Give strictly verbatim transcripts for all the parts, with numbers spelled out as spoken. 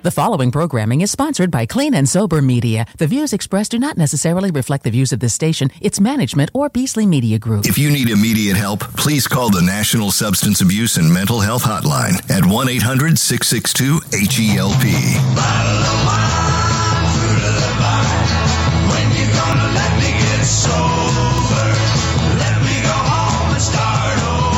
The following programming is sponsored by Clean and Sober Media. The views expressed do not necessarily reflect the views of this station, its management, or Beasley Media Group. If you need immediate help, please call the National Substance Abuse and Mental Health Hotline at one eight hundred six six two H E L P. Bottle of wine, fruit of the vine. When you gonna let me get sober? Let me go home and start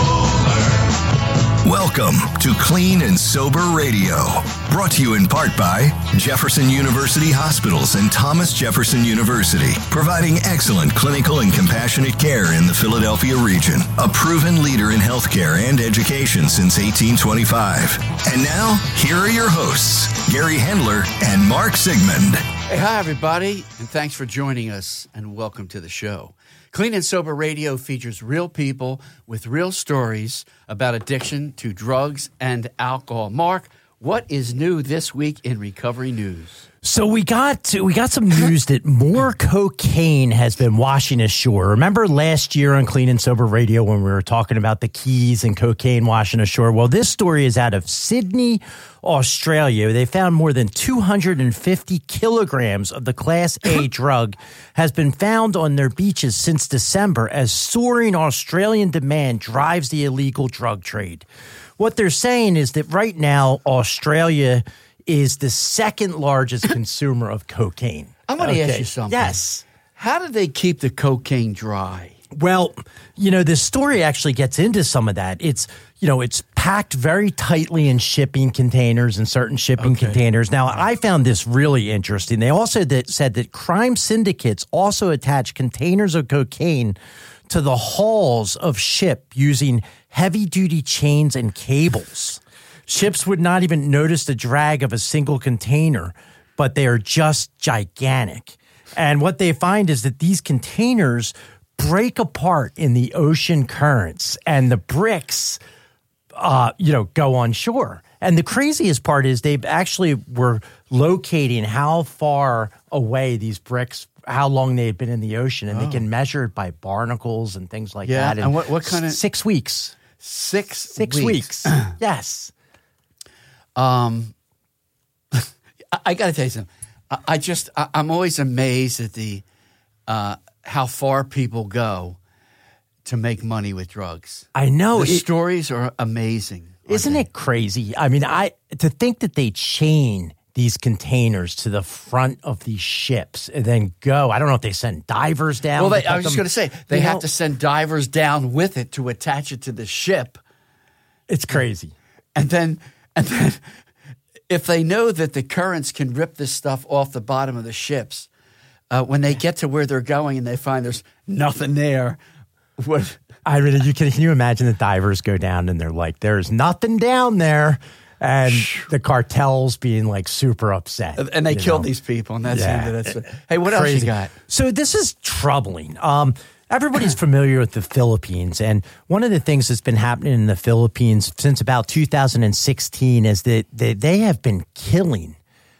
over. Welcome to Clean and Sober Radio. Brought to you in part by Jefferson University Hospitals and Thomas Jefferson University, providing excellent clinical and compassionate care in the Philadelphia region. A proven leader in healthcare and education since eighteen twenty-five. And now, here are your hosts, Gary Hendler and Mark Sigmund. Hey, hi, everybody, and thanks for joining us, and welcome to the show. Clean and Sober Radio features real people with real stories about addiction to drugs and alcohol. Mark, what is new this week in recovery news? So we got to, we got some news that more cocaine has been washing ashore. Remember last year on Clean and Sober Radio when we were talking about the Keys and cocaine washing ashore? Well, this story is out of Sydney, Australia. They found more than two hundred fifty kilograms of the Class A drug has been found on their beaches since December as soaring Australian demand drives the illegal drug trade. What they're saying is that right now, Australia is the second largest consumer of cocaine. I'm going to okay. ask you something. Yes. How do they keep the cocaine dry? Well, you know, this story actually gets into some of that. It's, you know, it's packed very tightly in shipping containers and certain shipping okay. containers. Now, I found this really interesting. They also that said that crime syndicates also attach containers of cocaine to the hulls of ship using heavy-duty chains and cables. Ships would not even notice the drag of a single container, but they are just gigantic. And what they find is that these containers break apart in the ocean currents, and the bricks, uh, you know, go on shore. And the craziest part is they actually were locating how far away these bricks, how long they had been in the ocean, and oh. they can measure it by barnacles and things like yeah, that. And, and what, what kind of six weeks? Six six weeks. weeks. Yes. Um, I, I got to tell you something. I, I just I, I'm always amazed at the uh, how far people go to make money with drugs. I know the it, stories are amazing. Isn't they? it crazy? I mean, I to think that they chain these containers to the front of these ships and then go. I don't know if they send divers down. Well, they, I was just going to say they have know? to send divers down with it to attach it to the ship. It's crazy. And then, and then, if they know that the currents can rip this stuff off the bottom of the ships, uh, when they get to where they're going and they find there's nothing there, what? I mean, you can. Can you imagine the divers go down and they're like, "There's nothing down there." And the cartels being like super upset. And they killed know? these people. And that's, yeah. that's hey, what Crazy. else you got? So this is troubling. Um, everybody's familiar with the Philippines. And one of the things that's been happening in the Philippines since about two thousand sixteen is that they, they have been killing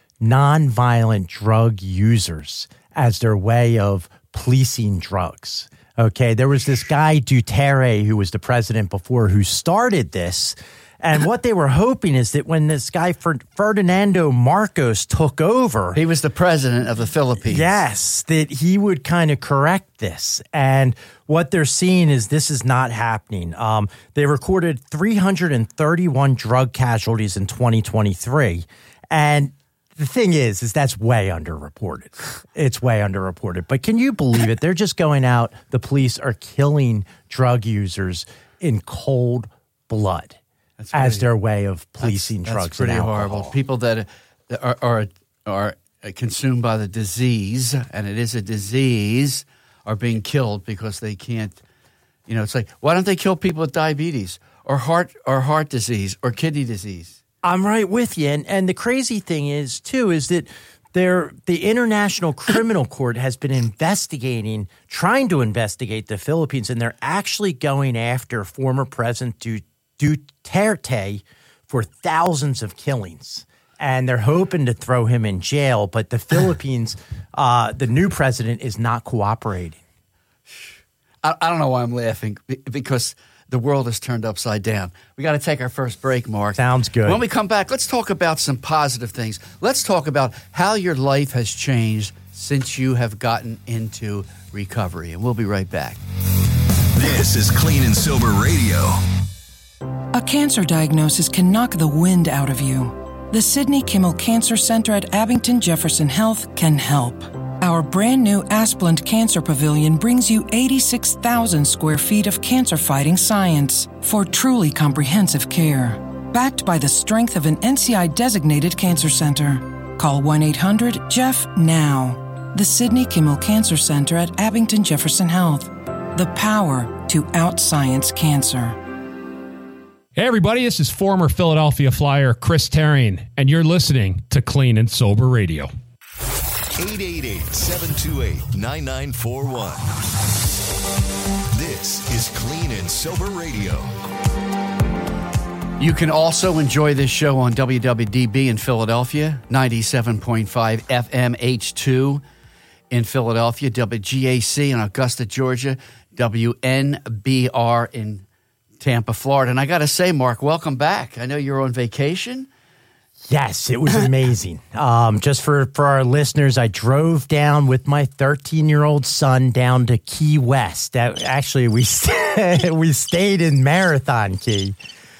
nonviolent drug users as their way of policing drugs. Okay, there was this guy, Duterte, who was the president before, who started this. And what they were hoping is that when this guy Ferdinando Marcos took over, he was the president of the Philippines. Yes, that he would kind of correct this. And what they're seeing is this is not happening. Um, they recorded three hundred thirty-one drug casualties in twenty twenty-three. And the thing is, is that's way underreported. It's way underreported. But can you believe it? They're just going out. The police are killing drug users in cold blood. That's as pretty, their way of policing that's, drugs that's pretty and alcohol. horrible. People that are, are are consumed by the disease, and it is a disease, are being killed because they can't. You know, it's like, why don't they kill people with diabetes or heart or heart disease or kidney disease? I'm right with you, and and the crazy thing is too is that there the International Criminal Court has been investigating, trying to investigate the Philippines, and they're actually going after former President Duterte. Duterte for thousands of killings, and they're hoping to throw him in jail. But the Philippines, uh, the new president is not cooperating. I, I don't know why I'm laughing, because the world is turned upside down. We got to take our first break, Mark. Sounds good. When we come back, let's talk about some positive things. Let's talk about how your life has changed since you have gotten into recovery. And we'll be right back. This is Clean and Sober Radio. A cancer diagnosis can knock the wind out of you. The Sidney Kimmel Cancer Center at Abington Jefferson Health can help. Our brand new Asplund Cancer Pavilion brings you eighty-six thousand square feet of cancer-fighting science for truly comprehensive care. Backed by the strength of an N C I-designated cancer center. Call one eight hundred J E F F now. The Sidney Kimmel Cancer Center at Abington Jefferson Health. The power to out-science cancer. Hey everybody, this is former Philadelphia Flyer Chris Terrian, and you're listening to Clean and Sober Radio. eight eight eight, seven two eight, nine nine four one. This is Clean and Sober Radio. You can also enjoy this show on W W D B in Philadelphia, ninety-seven point five F M H two in Philadelphia, W G A C in Augusta, Georgia, W N B R in Tampa, Florida. And I got to say, Mark, welcome back. I know you're on vacation. Yes, it was amazing. um, just for, for our listeners, I drove down with my thirteen-year-old son down to Key West. That, actually, we st- we stayed in Marathon Key.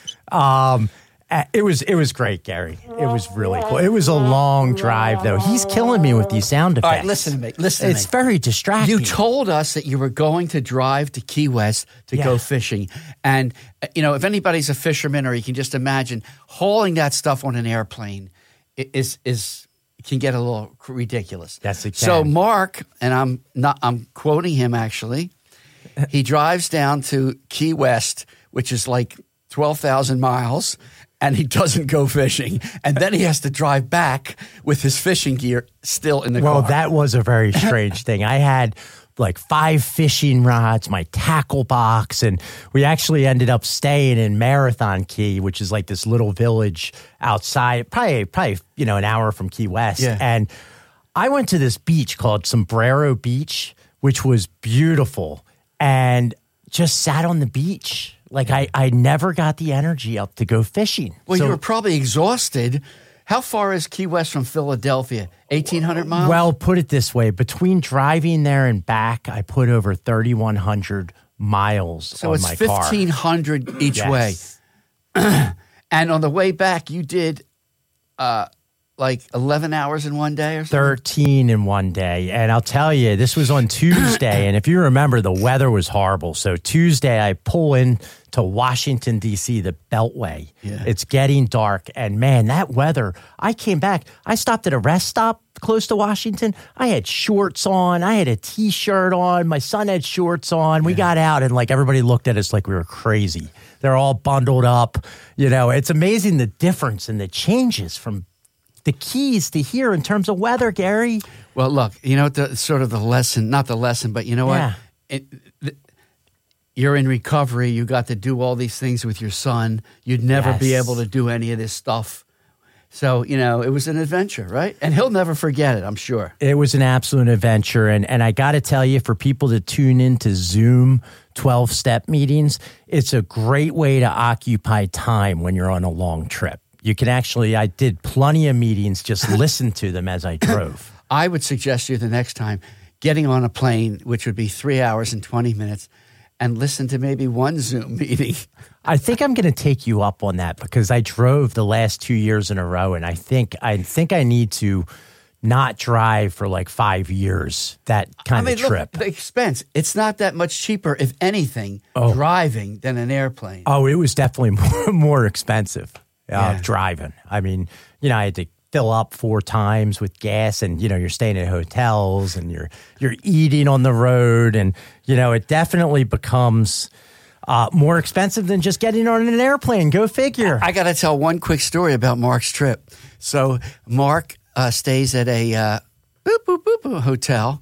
Um, it was it was great, Gary. It was really cool. It was a long drive, though. He's killing me with these sound effects. All right, listen to me. Listen to it's me. very distracting. You told us that you were going to drive to Key West to Yeah. go fishing. And, uh, you know, if anybody's a fisherman, or you can just imagine hauling that stuff on an airplane i- is is can get a little ridiculous. Yes, it So can. Mark, and I'm not I'm quoting him actually, he drives down to Key West, which is like twelve thousand miles, and he doesn't go fishing. And then he has to drive back with his fishing gear still in the Well, car. that was a very strange thing. I had like five fishing rods, my tackle box, and we actually ended up staying in Marathon Key, which is like this little village outside, probably, probably you know, an hour from Key West. Yeah. And I went to this beach called Sombrero Beach, which was beautiful, and just sat on the beach. Like I, I never got the energy up to go fishing. Well, So- you were probably exhausted. How far is Key West from Philadelphia? eighteen hundred miles? Well, put it this way. Between driving there and back, I put over thirty-one hundred miles so on it's my car. fifteen hundred each Yes. way. And on the way back, you did uh, like eleven hours in one day or something? thirteen in one day. And I'll tell you, this was on Tuesday. And if you remember, the weather was horrible. So Tuesday, I pull in to Washington, D C, the Beltway. Yeah. It's getting dark. And man, that weather, I came back. I stopped at a rest stop close to Washington. I had shorts on. I had a T-shirt on. My son had shorts on. We got out and like everybody looked at us like we were crazy. They're all bundled up. You know, it's amazing the difference and the changes from the Keys to here in terms of weather, Gary. Well, look, you know, the sort of the lesson, not the lesson, but you know what? Yeah. It, th- you're in recovery. You got to do all these things with your son. You'd never be Yes. able to do any of this stuff. So, you know, it was an adventure, right? And he'll never forget it, I'm sure. It was an absolute adventure. And, and I got to tell you, for people to tune into Zoom twelve-step meetings, it's a great way to occupy time when you're on a long trip. You can actually, I did plenty of meetings, just listen to them as I drove. I would suggest you the next time getting on a plane, which would be three hours and twenty minutes, and listen to maybe one Zoom meeting. I think I'm going to take you up on that because I drove the last two years in a row, and I think I think I need to not drive for like five years, that kind I mean, of trip. look, the expense, it's not that much cheaper, if anything, Oh. driving than an airplane. Oh, it was definitely more, more expensive uh, Yeah. driving. I mean, you know, I had to fill up four times with gas, and you know, you're staying at hotels and you're you're eating on the road, and you know, it definitely becomes uh, more expensive than just getting on an airplane. Go figure. I got to tell one quick story about Mark's trip. So Mark uh, stays at a uh, boop, boop, boop, boop hotel,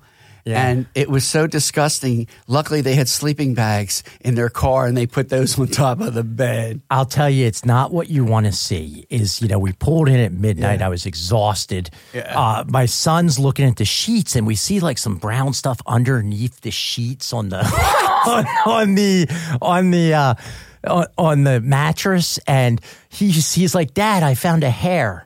Yeah. And it was so disgusting. Luckily, they had sleeping bags in their car, and they put those on top of the bed. I'll tell you, it's not what you want to see. Is, you know, we pulled in at midnight. Yeah. I was exhausted. Yeah. Uh, my son's looking at the sheets, and we see like some brown stuff underneath the sheets on the on, on the on the uh, on, on the mattress, and he's he's like, "Dad, I found a hair,"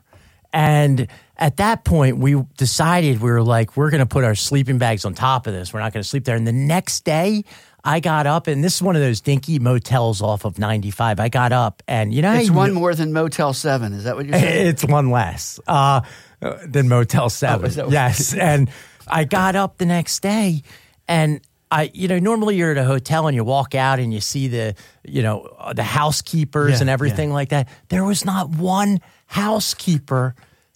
and at that point, we decided we were like, we're going to put our sleeping bags on top of this. We're not going to sleep there. And the next day, I got up, and this is one of those dinky motels off of ninety-five. I got up, and you know, It's how you, one more than Motel seven. Is that what you're saying? it's one less uh, than Motel seven. Oh, is that what- Yes, and I got up the next day, and I, you know, normally you're at a hotel and you walk out and you see the, you know, the housekeepers Yeah, and everything yeah. like that. There was not one housekeeper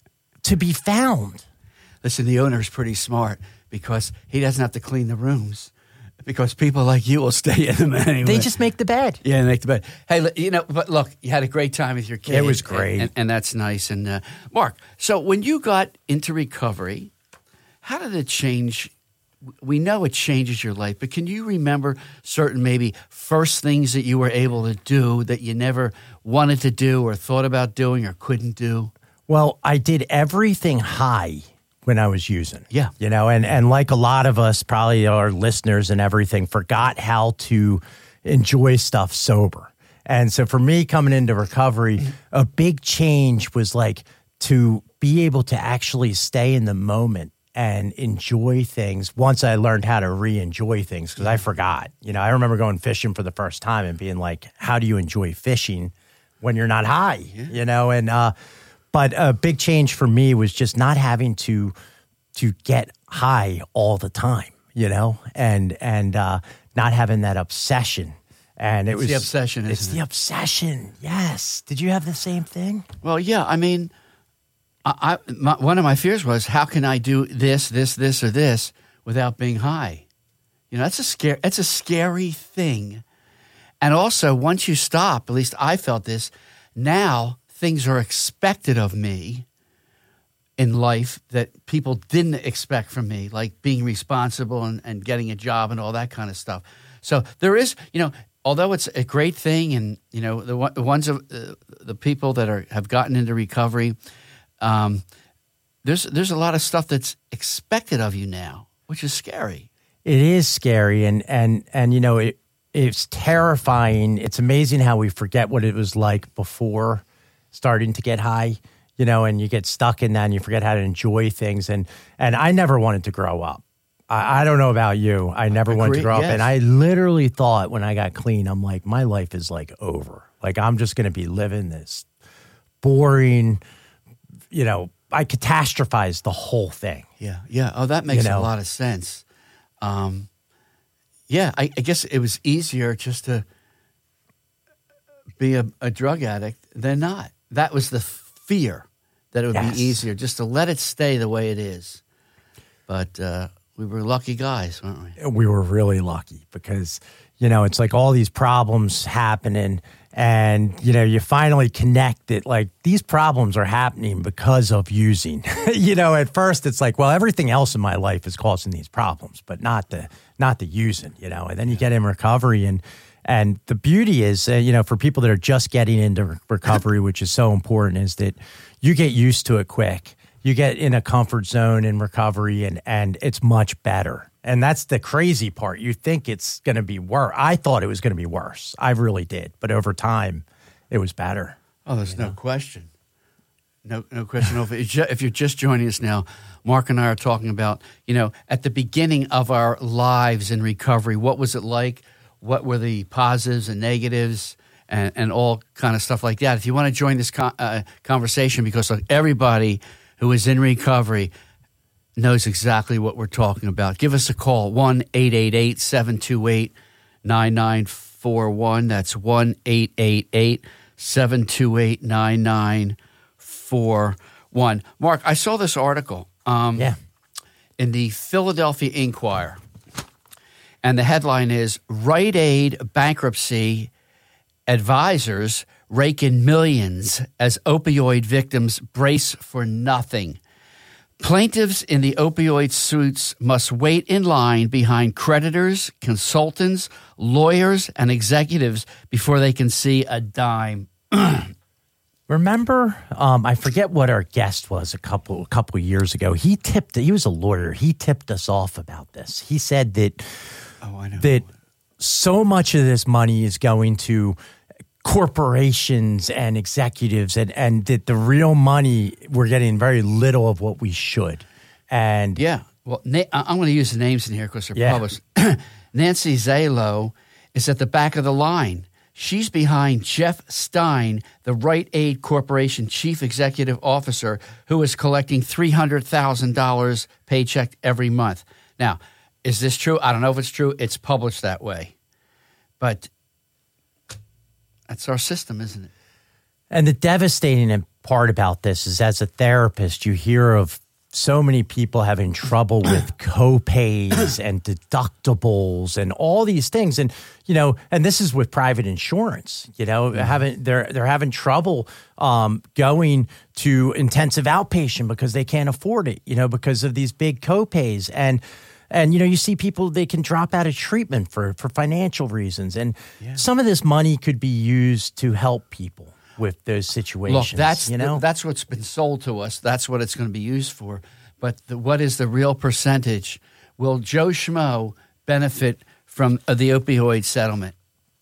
to be found. Listen, the owner's pretty smart because he doesn't have to clean the rooms because people like you will stay in them anyway. They just make the bed. Yeah, they make the bed. Hey, li- you know, but look, you had a great time with your kid. It was great. And, and, and that's nice. And uh, Mark, so when you got into recovery, how did it change? We know it changes your life, but can you remember certain maybe first things that you were able to do that you never wanted to do or thought about doing or couldn't do? Well, I did everything high when I was using. Yeah. You know, and, and like a lot of us, probably our listeners and everything, forgot how to enjoy stuff sober. And so for me coming into recovery, a big change was like to be able to actually stay in the moment and enjoy things once I learned how to re-enjoy things, because I forgot. You know, I remember going fishing for the first time and being like, how do you enjoy fishing when you're not high? Yeah. You know, and uh but a big change for me was just not having to to get high all the time, you know, and and uh, not having that obsession. And it It's was the obsession, isn't It's it? the obsession. Yes. Did you have the same thing? Well, yeah. I mean, I, I my, one of my fears was, how can I do this, this, this, or this without being high? You know, that's a scare. It's a scary thing. And also, once you stop, at least I felt this. Now things are expected of me in life that people didn't expect from me, like being responsible and, and getting a job and all that kind of stuff. So there is, you know, although it's a great thing, and you know, the, one- the ones of uh, the people that are have gotten into recovery, um, there's there's a lot of stuff that's expected of you now, which is scary. It is scary, and and and you know, it it's terrifying. It's amazing how we forget what it was like before starting to get high, you know, and you get stuck in that and you forget how to enjoy things. And and I never wanted to grow up. I, I don't know about you. I never wanted to Agree, grow yes. up. And I literally thought when I got clean, I'm like, my life is like over. Like I'm just going to be living this boring, you know, I catastrophized the whole thing. Yeah, yeah. Oh, that makes You know. a lot of sense. Um, yeah, I, I guess it was easier just to be a, a drug addict than not. That was the fear, that it would Yes. be easier just to let it stay the way it is. But uh, we were lucky guys, weren't we? We were really lucky because, you know, it's like all these problems happening and, you know, you finally connect it. Like these problems are happening because of using. You know, at first it's like, well, everything else in my life is causing these problems, but not the not the using, you know. And then you get in recovery and and the beauty is, uh, you know, for people that are just getting into re- recovery, which is so important, is that you get used to it quick. You get in a comfort zone in recovery and, and it's much better. And that's the crazy part. You think it's going to be worse. I thought it was going to be worse. I really did. But over time, it was better. Oh, there's no question. No, no question. If you're ju- if you're just joining us now, Mark and I are talking about, you know, at the beginning of our lives in recovery, what was it like? What were the positives and negatives and, and all kind of stuff like that? If you want to join this con- uh, conversation, because like, everybody who is in recovery knows exactly what we're talking about, give us a call, one eight eight eight, seven two eight, nine nine four one. That's one eight eight eight, seven two eight, nine nine four one. Mark, I saw this article um, Yeah. in the Philadelphia Inquirer, and the headline is, Rite Aid bankruptcy advisors rake in millions as opioid victims brace for nothing. Plaintiffs in the opioid suits must wait in line behind creditors, consultants, lawyers, and executives before they can see a dime. Remember, um, I forget what our guest was a couple a couple of years ago. He tipped. He was a lawyer. He tipped us off about this. He said that oh, I know. that so much of this money is going to corporations and executives, and, and that the real money, we're getting very little of what we should. And yeah, well, na- I'm going to use the names in here because they're Yeah. published. Nancy Zalo is at the back of the line. She's behind Jeff Stein, the Rite Aid Corporation chief executive officer, who is collecting three hundred thousand dollars paycheck every month. Now, is this true? I don't know if it's true. It's published that way. But that's our system, isn't it? And the devastating part about this is, as a therapist, you hear of so many people having trouble with co-pays and deductibles and all these things. And, you know, and this is with private insurance, you know, mm-hmm. having they're they're having trouble um, going to intensive outpatient because they can't afford it, you know, because of these big co-pays. And And, you know, you see people, they can drop out of treatment for, for financial reasons. And yeah. some of this money could be used to help people with those situations. Look, that's, you know? the, that's what's been sold to us. That's what it's going to be used for. But the, what is the real percentage? Will Joe Schmo benefit from uh, the opioid settlement?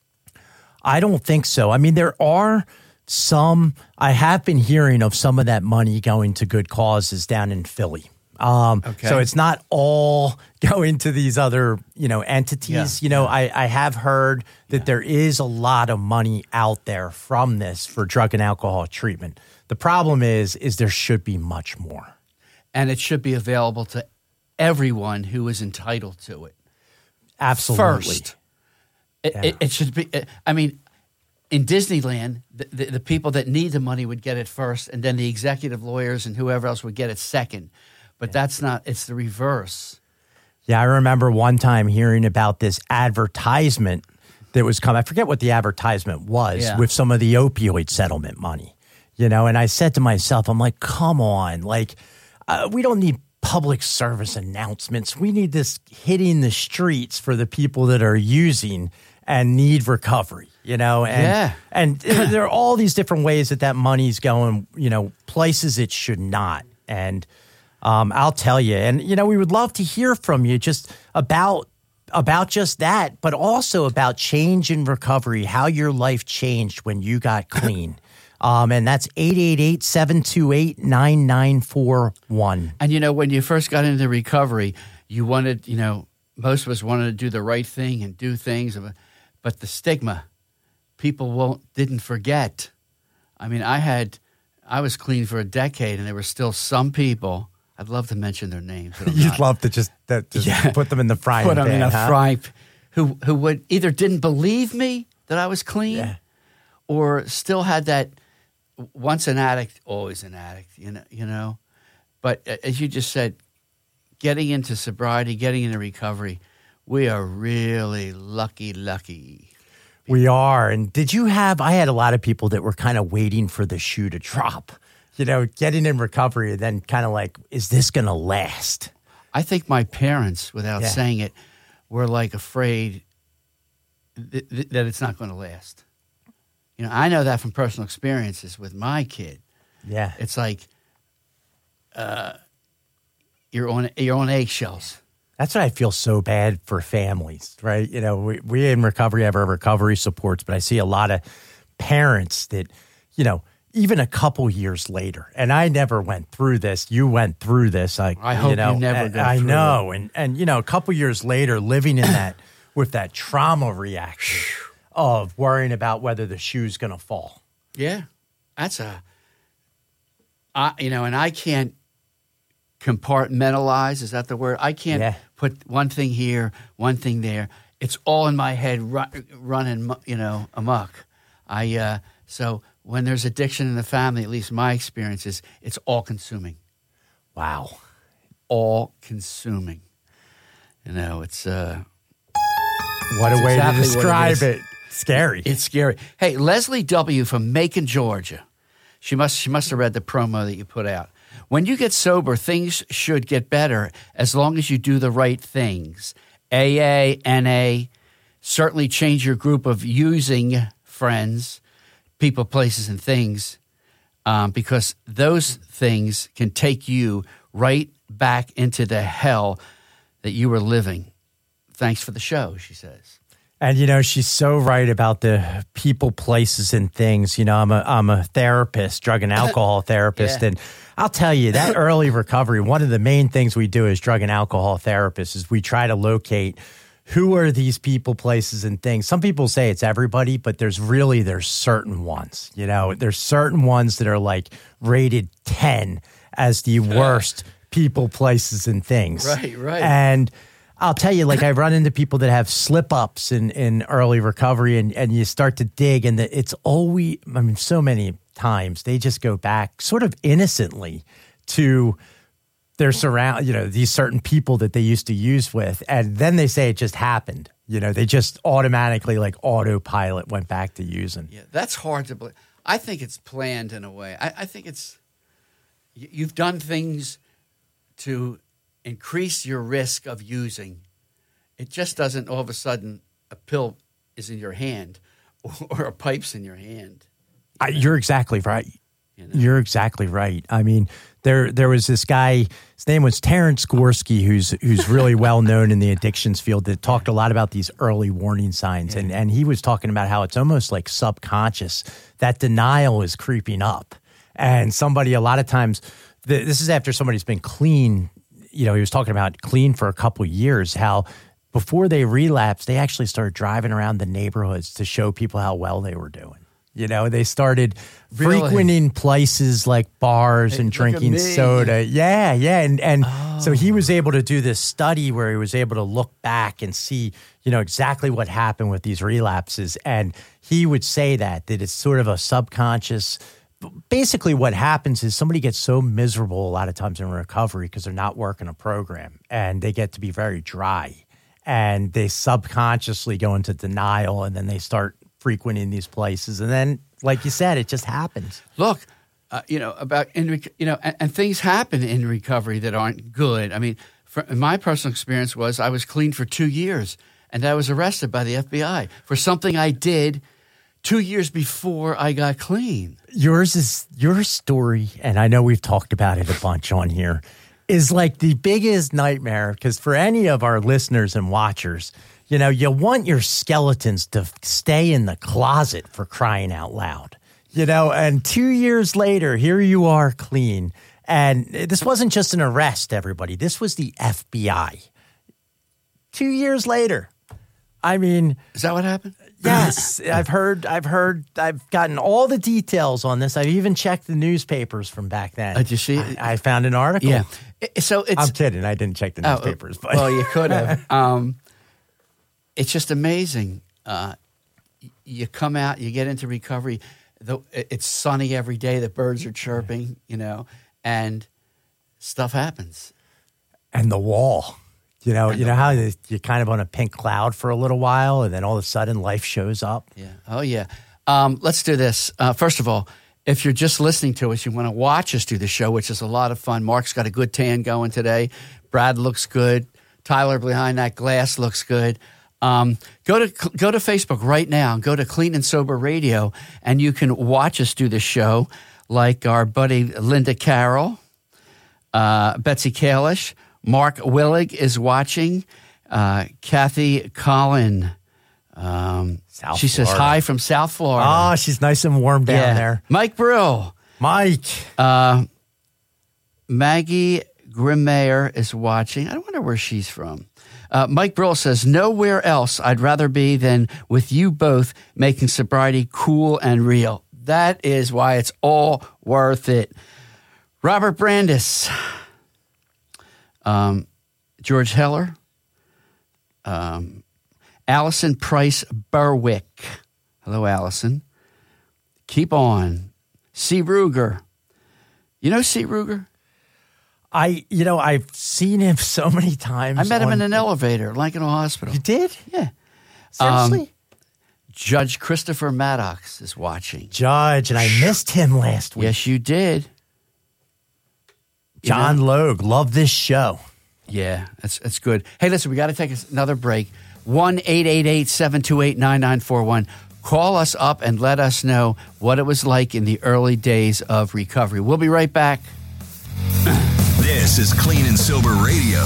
I don't think so. I mean, there are some, I have been hearing of some of that money going to good causes down in Philly. Um, okay. So it's not all going to these other, you know, entities. Yeah. You know, I, I have heard that Yeah. there is a lot of money out there from this for drug and alcohol treatment. The problem is, is there should be much more. And it should be available to everyone who is entitled to it. Absolutely. First. It, Yeah. it, it should be, I mean, in Disneyland, the, the, the people that need the money would get it first, and then the executive lawyers and whoever else would get it second. But that's not, it's the reverse. Yeah, I remember one time hearing about this advertisement that was coming. I forget what the advertisement was Yeah. with some of the opioid settlement money, you know, and I said to myself, I'm like, come on, like, uh, we don't need public service announcements. We need this hitting the streets for the people that are using and need recovery, you know, and, Yeah. and there are all these different ways that that money's going, you know, places it should not. And Um, I'll tell you, and you know, we would love to hear from you just about about just that, but also about change in recovery, how your life changed when you got clean. um, and that's eight eight eight, seven two eight, nine nine four one. And, you know, when you first got into recovery, you wanted, you know, most of us wanted to do the right thing and do things, but the stigma, people won't didn't forget. I mean, I had, I was clean for a decade, and there were still some people. I'd love to mention their names. But I'm You'd not. love to just, that, just Yeah. put them in the frying Put them pan, in a huh? frying, who who would either didn't believe me that I was clean, Yeah. or still had that once an addict, always an addict. You know, you know. But uh, as you just said, getting into sobriety, getting into recovery, we are really lucky, lucky. We are. And did you have, I had a lot of people that were kind of waiting for the shoe to drop, you know, getting in recovery, and then kind of like, is this going to last? I think my parents, without Yeah. saying it, were like afraid th- th- that it's not going to last. You know, I know that from personal experiences with my kid. Yeah. It's like uh, you're on you're on eggshells. That's why I feel so bad for families, right? You know, we, we in recovery have our recovery supports, but I see a lot of parents that, you know, even a couple years later, and I never went through this. You went through this. I, I hope you know, you never and go I through know. And, and, you know, a couple years later, living in that, with that trauma reaction of worrying about whether the shoe's going to fall. Yeah, that's a, I, you know, and I can't compartmentalize. Is that the word? I can't Yeah. put one thing here, one thing there. It's all in my head, run, running, you know, amok. I uh, so when there's addiction in the family, at least my experience is, it's all consuming, Wow. all consuming. You know, it's uh, What a That's way exactly what to it describe is. it. Scary. it's scary. Hey, Leslie W. from Macon, Georgia. She must she must have read the promo that you put out. When you get sober, things should get better as long as you do the right things. A A, N A, certainly change your group of using friends, people, places, and things, um, because those things can take you right back into the hell that you were living. Thanks for the show, she says. And, you know, she's so right about the people, places, and things. You know, I'm a I'm a therapist, drug and alcohol therapist. Yeah. And I'll tell you, that early recovery, one of the main things we do as drug and alcohol therapists is we try to locate who are these people, places, and things. Some people say it's everybody, but there's really, there's certain ones. You know, there's certain ones that are like rated ten as the worst people, places, and things. Right, right. And I'll tell you, like, I've run into people that have slip-ups in, in early recovery, and, and you start to dig, and the, it's always, I mean, so many times, they just go back sort of innocently to their surround, you know, these certain people that they used to use with, and then they say it just happened. You know, they just automatically, like, autopilot went back to using. Yeah, that's hard to believe. I think it's planned in a way. I, I think it's, you've done things to increase your risk of using. It just doesn't all of a sudden a pill is in your hand or, or a pipe's in your hand. I, you're exactly right. You know? You're exactly right. I mean, there there was this guy, his name was Terrence Gorski, who's who's really well known in the addictions field, that talked a lot about these early warning signs. And, and he was talking about how it's almost like subconscious, that denial is creeping up. And somebody, a lot of times, th- this is after somebody's been clean. You know, he was talking about clean for a couple of years, how before they relapsed, they actually started driving around the neighborhoods to show people how well they were doing. You know, they started Really? frequenting places like bars Hey, and look drinking at me. soda. Yeah, yeah. And and Oh. so he was able to do this study where he was able to look back and see, you know, exactly what happened with these relapses. And he would say that, that it's sort of a subconscious. Basically, what happens is somebody gets so miserable a lot of times in recovery because they're not working a program, and they get to be very dry, and they subconsciously go into denial, and then they start frequenting these places, and then, like you said, it just happens. Look, uh, you know, about, in rec- you know, and, and things happen in recovery that aren't good. I mean, for, my personal experience was I was clean for two years, and I was arrested by the F B I for something I did two years before I got clean. Yours is your story, and I know we've talked about it a bunch on here, is like the biggest nightmare, because for any of our listeners and watchers, you know, you want your skeletons to stay in the closet, for crying out loud. You know, and two years later, here you are clean. And this wasn't just an arrest, everybody. This was the F B I. Two years later. I mean, Is that what happened? yes, I've heard, I've heard, I've gotten all the details on this. I've even checked the newspapers from back then. Did you see it? I, I found an article. Yeah. I- So it's. I'm kidding. I didn't check the Oh, newspapers. But well, you could have. um, it's just amazing. Uh, y- you come out, you get into recovery. The, it's sunny every day. The birds are chirping, you know, and stuff happens. and the wall. You know, you know how you're kind of on a pink cloud for a little while, and then all of a sudden life shows up. Yeah. Oh, yeah. Um, let's do this. Uh, first of all, if you're just listening to us, you want to watch us do the show, which is a lot of fun. Mark's got a good tan going today. Brad looks good. Tyler behind that glass looks good. Um, go to go to Facebook right now. Go to Clean and Sober Radio, and you can watch us do the show, like our buddy Linda Carroll, uh, Betsy Kalish, Mark Willig is watching, uh, Kathy Collin. Um, South she says Florida. hi from South Florida. Oh, she's nice and warm down Yeah. there. Mike Brill. Mike. Uh, Maggie Grimmayer is watching. I wonder where she's from. Uh, Mike Brill says, nowhere else I'd rather be than with you both making sobriety cool and real. That is why it's all worth it. Robert Brandis. Um, George Heller. Um, Allison Price Berwick. Hello, Allison. Keep on. C. Ruger. You know C. Ruger? I, you know, I've seen him so many times. I met him on- in an elevator at Lincoln Hospital. You did? Yeah. Seriously? Um, Judge Christopher Maddox is watching. Judge, and I missed him last week. Yes, you did. John know? Logue, love this show. Yeah, that's that's good. Hey, listen, we got to take another break. one eight eight eight, seven two eight, nine nine four one. Call us up and let us know what it was like in the early days of recovery. We'll be right back. This is Clean and Sober Radio.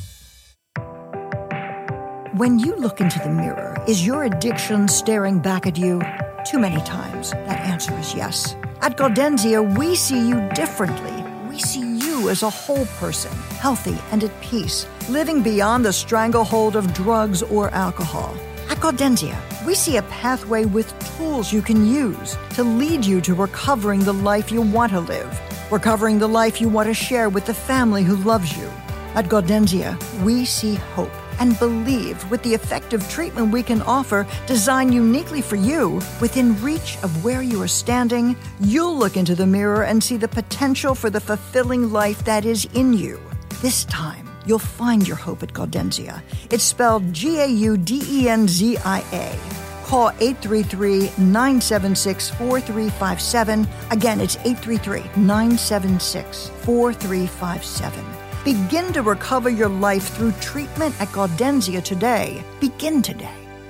When you look into the mirror, is your addiction staring back at you? Too many times, that answer is yes. At Gaudenzia, we see you differently. We see you as a whole person, healthy and at peace, living beyond the stranglehold of drugs or alcohol. At Gaudenzia, we see a pathway with tools you can use to lead you to recovering the life you want to live, recovering the life you want to share with the family who loves you. At Gaudenzia, we see hope and believe with the effective treatment we can offer, designed uniquely for you, within reach of where you are standing, you'll look into the mirror and see the potential for the fulfilling life that is in you. This time, you'll find your hope at Gaudenzia. It's spelled G A U D E N Z I A. Call eight three three, nine seven six, four three five seven. Again, it's eight three three, nine seven six, four three five seven. Begin to recover your life through treatment at Gaudenzia today. Begin today.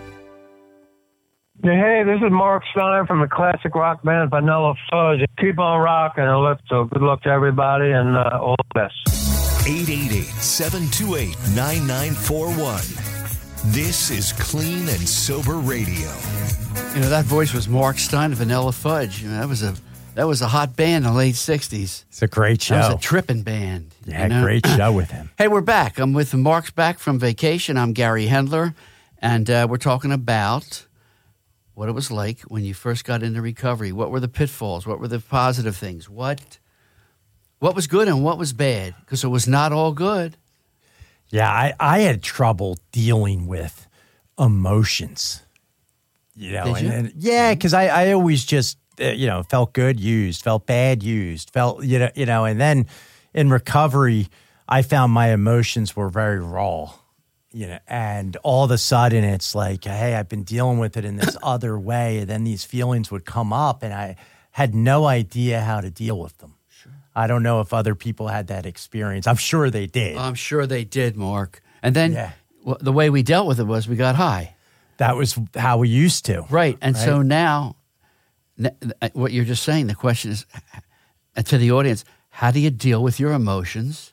Hey, this is Mark Stein from the classic rock band Vanilla Fudge. Keep on rocking, Ellipso. Good luck to everybody and uh, all the best. eight eight eight, seven two eight, nine nine four one. This is Clean and Sober Radio. You know, that voice was Mark Stein of Vanilla Fudge. You know, that was a that was a hot band in the late sixties. It's a great show. That was a tripping band. Yeah, you know? great show with him. Hey, we're back. I'm with Mark's back from vacation. I'm Gary Hendler, and uh, we're talking about what it was like when you first got into recovery. What were the pitfalls? What were the positive things? What what was good and what was bad? Because it was not all good. Yeah, I, I had trouble dealing with emotions. You know, Did you? And, and yeah, because I, I always just uh, you know felt good used, felt bad used, felt you know you know, and then in recovery, I found my emotions were very raw. You know, and all of a sudden it's like, hey, I've been dealing with it in this other way, and then these feelings would come up, and I had no idea how to deal with them. Sure. I don't know if other people had that experience. I'm sure they did. I'm sure they did, Mark. And then Yeah. w- the way we dealt with it was we got high. That was how we used to. Right. And Right. so now, n- what you're just saying, the question is uh, to the audience, how do you deal with your emotions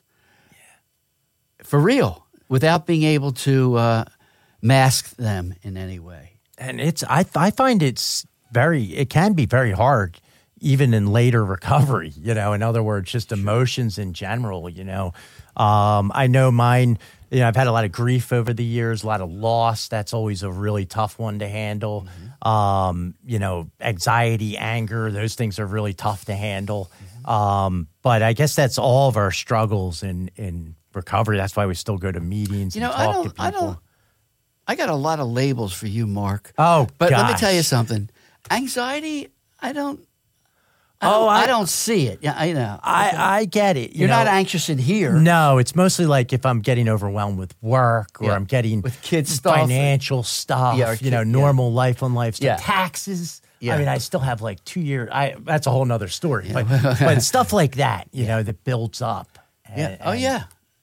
for real without being able to uh, mask them in any way? And it's I I find it's very it can be very hard even in later recovery, you know, in other words, just emotions in general, you know. Um, I know mine, you know, I've had a lot of grief over the years, a lot of loss. That's always a really tough one to handle. Mm-hmm. Um, you know, anxiety, anger, those things are really tough to handle. Mm-hmm. Um, but I guess that's all of our struggles in, in recovery. That's why we still go to meetings You know, and I talk don't, to people. I don't, I got a lot of labels for you, Mark. Oh, But let me gosh. tell you something. Anxiety, I don't, I Oh, don't, I, I- don't see it. Yeah, I know. I, I get it. You You're know. not anxious in here. No, it's mostly like if I'm getting overwhelmed with work or Yeah. I'm getting With kid stuff. financial stuff, Yeah, or you know, kid- normal life on life stuff, Yeah. taxes. Yeah. I mean, I still have like two years. I that's a whole nother story. But, but stuff like that, you know, that builds up. And- Yeah. Oh, and- yeah.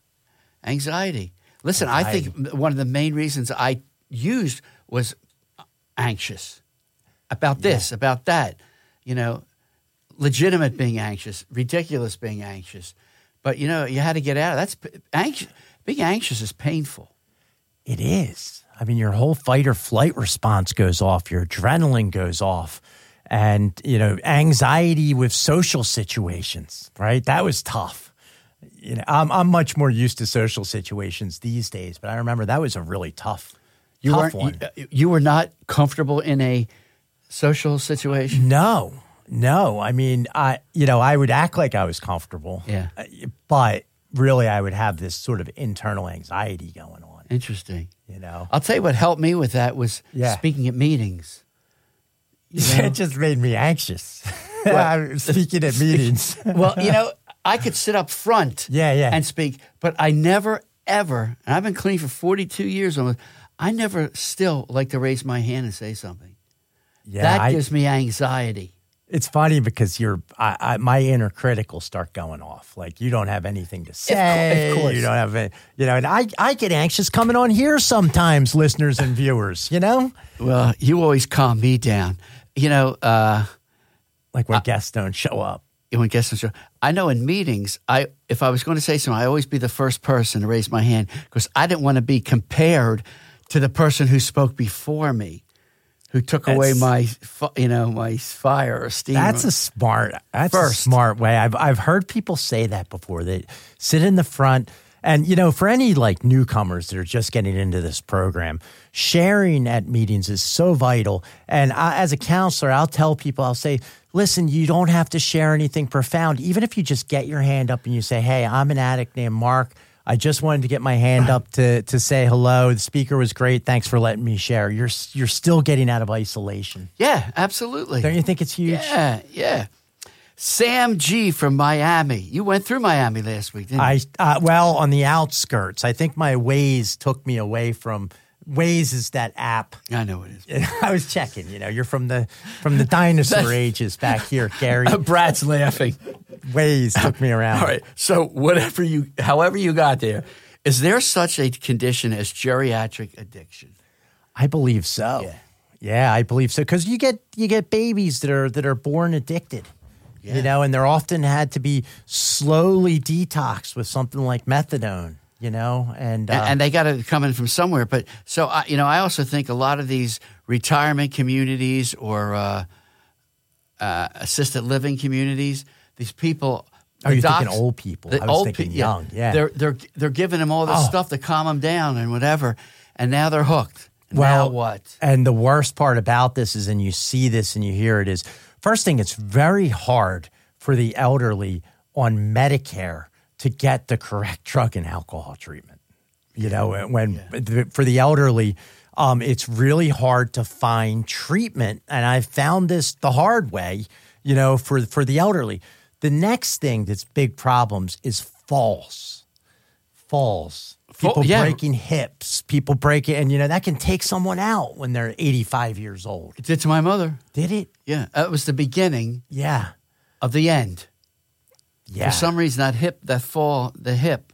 Anxiety. Listen, I think one of the main reasons I used was anxious about this, about that. You know, legitimate being anxious, ridiculous being anxious. But, you know, you had to get out of that's anxious. Being anxious is painful. It is. I mean, your whole fight or flight response goes off. Your adrenaline goes off. And, you know, anxiety with social situations, right? That was tough. You know, I'm I'm much more used to social situations these days, but I remember that was a really tough, You tough weren't. one. You, you were not comfortable in a social situation. No, no. I mean, I you know, I would act like I was comfortable. Yeah. Uh, But really, I would have this sort of internal anxiety going on. Interesting. You know, I'll tell you what helped me with that was Yeah. speaking at meetings. You know? it just made me anxious. I'm speaking at meetings. Well, you know, I could sit up front Yeah, yeah. and speak, but I never, ever, and I've been clean for forty-two years almost, I never still like to raise my hand and say something. Yeah, that I- gives me anxiety. It's funny because you're, I, I, my inner critic will start going off. Like, you don't have anything to say. Of course. You don't have it. You know, and I, I get anxious coming on here sometimes, listeners and viewers, you know? Well, you always calm me down. You know, uh, like when uh, guests don't show up. When guests don't show up. I know in meetings, I if I was going to say something, I always be the first person to raise my hand because I didn't want to be compared to the person who spoke before me. Who took that's, away my, you know, my fire or steam? That's a smart. That's First. a smart way. I've I've heard people say that before. They sit in the front, and you know, for any like newcomers that are just getting into this program, sharing at meetings is so vital. And I, as a counselor, I'll tell people, I'll say, listen, you don't have to share anything profound. Even if you just get your hand up and you say, "Hey, I'm an addict named Mark. I just wanted to get my hand up to to say hello. The speaker was great. Thanks for letting me share." You're you're still getting out of isolation. Yeah, absolutely. Don't you think it's huge? Yeah, yeah. Sam G from Miami. You went through Miami last week, didn't you? I uh, well, on the outskirts. I think my Waze took me away from. Waze is that app. I know it is. I was checking. You know, you're from the from the dinosaur ages back here, Gary. Brad's laughing. Waze took me around. All right. So whatever you, however you got there, is there such a condition as geriatric addiction? I believe so. Yeah, yeah I believe so because you get you get babies that are that are born addicted. Yeah. You know, and they're often had to be slowly detoxed with something like methadone. You know, and uh, and, and they got to come in from somewhere. But so I, you know, I also think a lot of these retirement communities or uh, uh, assisted living communities, these people. Oh, you're thinking old people? The I was old thinking pe- young. Yeah, they're they're they're giving them all this oh. stuff to calm them down and whatever, and now they're hooked. And well, now what? And the worst part about this is, and you see this and you hear it is, first thing, it's very hard for the elderly on Medicare to get the correct drug and alcohol treatment. You know, when yeah. for the elderly, um, it's really hard to find treatment. And I found this the hard way, you know, for, for the elderly. The next thing that's big problems is falls. Falls. People oh, yeah. breaking hips, people breaking, and, you know, that can take someone out when they're eighty-five years old. It did to my mother. Did it? Yeah. It was the beginning yeah. of the end. Yeah. For some reason, that hip, that fall, the hip.